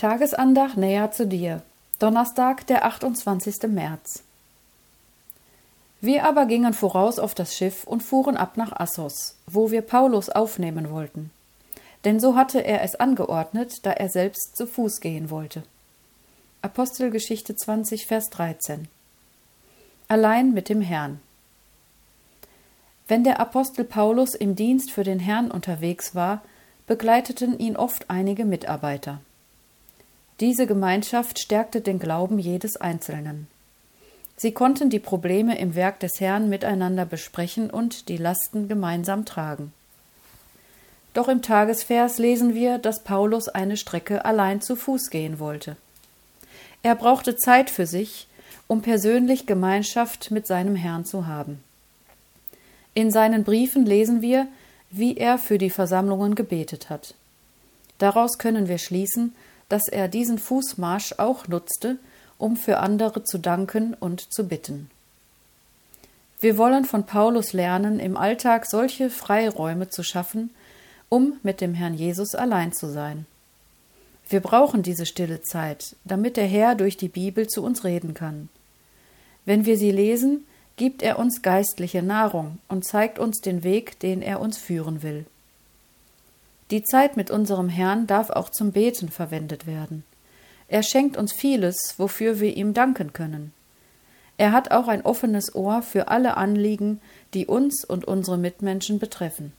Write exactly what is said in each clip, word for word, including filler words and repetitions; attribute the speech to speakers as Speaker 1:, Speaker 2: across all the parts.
Speaker 1: Tagesandacht näher zu dir. Donnerstag, der achtundzwanzigste März. Wir aber gingen voraus auf das Schiff und fuhren ab nach Assos, wo wir Paulus aufnehmen wollten. Denn so hatte er es angeordnet, da er selbst zu Fuß gehen wollte. Apostelgeschichte zwanzig, Vers dreizehn. Allein mit dem Herrn. Wenn der Apostel Paulus im Dienst für den Herrn unterwegs war, begleiteten ihn oft einige Mitarbeiter. Diese Gemeinschaft stärkte den Glauben jedes Einzelnen. Sie konnten die Probleme im Werk des Herrn miteinander besprechen und die Lasten gemeinsam tragen. Doch im Tagesvers lesen wir, dass Paulus eine Strecke allein zu Fuß gehen wollte. Er brauchte Zeit für sich, um persönlich Gemeinschaft mit seinem Herrn zu haben. In seinen Briefen lesen wir, wie er für die Versammlungen gebetet hat. Daraus können wir schließen, dass er diesen Fußmarsch auch nutzte, um für andere zu danken und zu bitten. Wir wollen von Paulus lernen, im Alltag solche Freiräume zu schaffen, um mit dem Herrn Jesus allein zu sein. Wir brauchen diese stille Zeit, damit der Herr durch die Bibel zu uns reden kann. Wenn wir sie lesen, gibt er uns geistliche Nahrung und zeigt uns den Weg, den er uns führen will. Die Zeit mit unserem Herrn darf auch zum Beten verwendet werden. Er schenkt uns vieles, wofür wir ihm danken können. Er hat auch ein offenes Ohr für alle Anliegen, die uns und unsere Mitmenschen betreffen.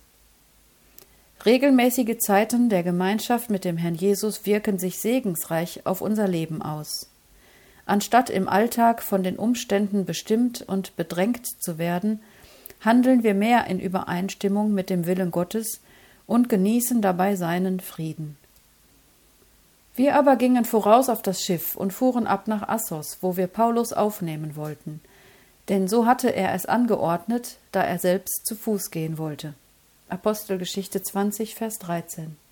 Speaker 1: Regelmäßige Zeiten der Gemeinschaft mit dem Herrn Jesus wirken sich segensreich auf unser Leben aus. Anstatt im Alltag von den Umständen bestimmt und bedrängt zu werden, handeln wir mehr in Übereinstimmung mit dem Willen Gottes und genießen dabei seinen Frieden. Wir aber gingen voraus auf das Schiff und fuhren ab nach Assos, wo wir Paulus aufnehmen wollten, denn so hatte er es angeordnet, da er selbst zu Fuß gehen wollte. Apostelgeschichte zwanzig, Vers dreizehn.